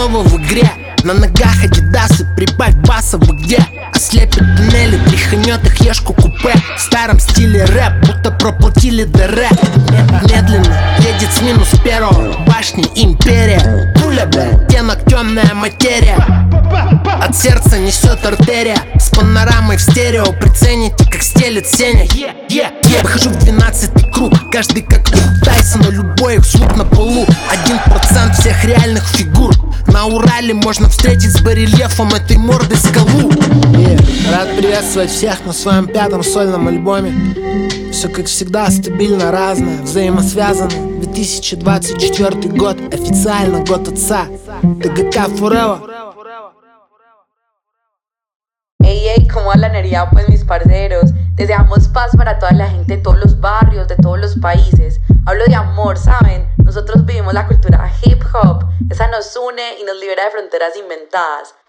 снова в игре. На ногах адидасы, прибавь баса, вы где? Ослепят туннели, тряханет их ешку купе. В старом стиле рэп, будто проплатили ДР. Медленно едет с минус первого, башни империя. Пуля, бля, оттенок темная материя. От сердца несет артерия. С панорамой в стерео, прицените, как стелет Сеня. Выхожу в 12-й круг, каждый как Тайсона, любой их звук на полу. 1% всех реальных фигур. На Урале можно встретить с барельефом этой морды скалу. Рад приветствовать всех на своем 5-м сольном альбоме. Все как всегда стабильно разное, взаимосвязано. 2024 год, официально год отца. ТГК Forever. Hey, ¿cómo va la energía, pues, mis parceros? Deseamos paz para toda la gente de todos los barrios, de todos los países. Hablo de amor, ¿saben? Nosotros vivimos la cultura hip hop. Esa nos une y nos libera de fronteras inventadas.